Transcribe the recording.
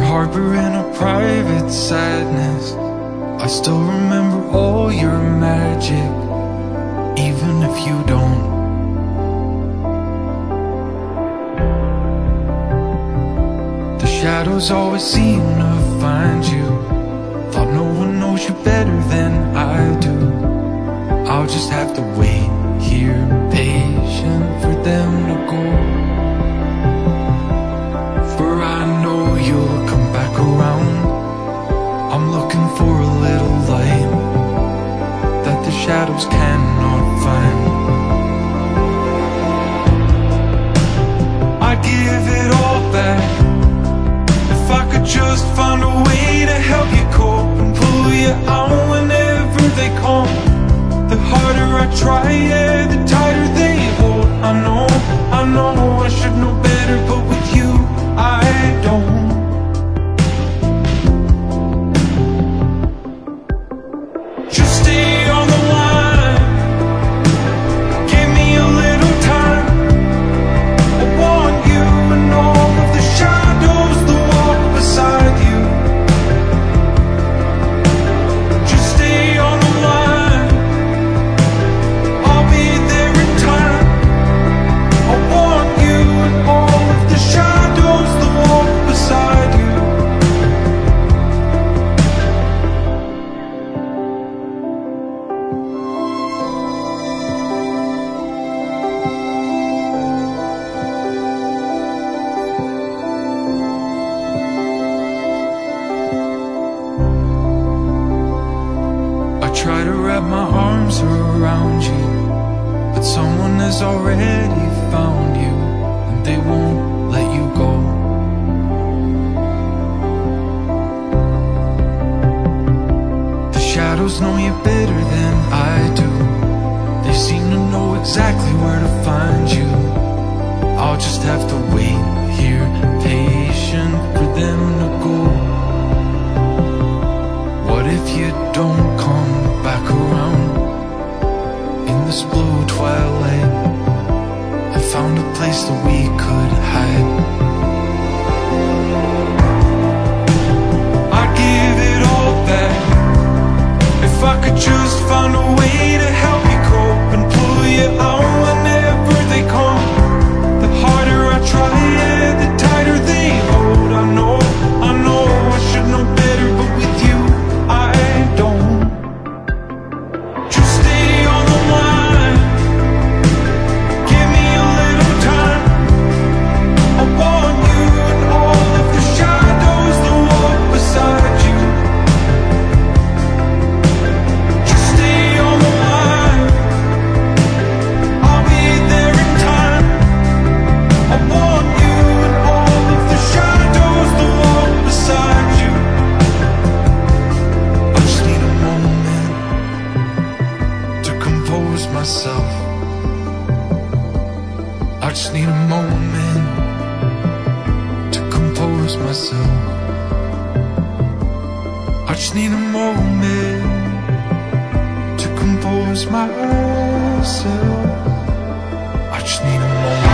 harbor in a private sadness. I still remember all your magic, even if you don't. The shadows always seem to find you. Thought no one knows you better than I do. I'll just have to wait here, patient for them to go. For I know you'll come back around. I'm looking for a little light that the shadows cannot find. I'd give it all back if I could just find a way to help you cope and pull you out whenever they come. The harder I try, yeah, the tighter they hold. I know I should know better, but with you I don't. Just stay on the line, give me a little time. I want you and all of the shadows that walk beside you. Just stay on the line, I'll be there in time. I want you and all of the shadows that walk beside you. I try to wrap my arms around you, but someone has already found you, and they won't let you go. The shadows know you better than I do. They seem to know exactly where to find you. I'll just have to wait here, patient for them to go. What if you don't come back around? In this blue twilight, I found a place that we could hide. I'd give it all back if I could just find a way to help you cope and pull you out whenever they come. The harder I try, yeah, the tighter they hold. I know I should know better, but with you I don't. Just stay on the line, give me a little time. I want you and all of the shadows that walk beside you. Just stay on the line, I'll be there in time. I want you and all of the shadows that walk beside you. I just need a moment to compose myself. I just need a moment to compose myself. I just need a moment to compose myself. I just need a moment.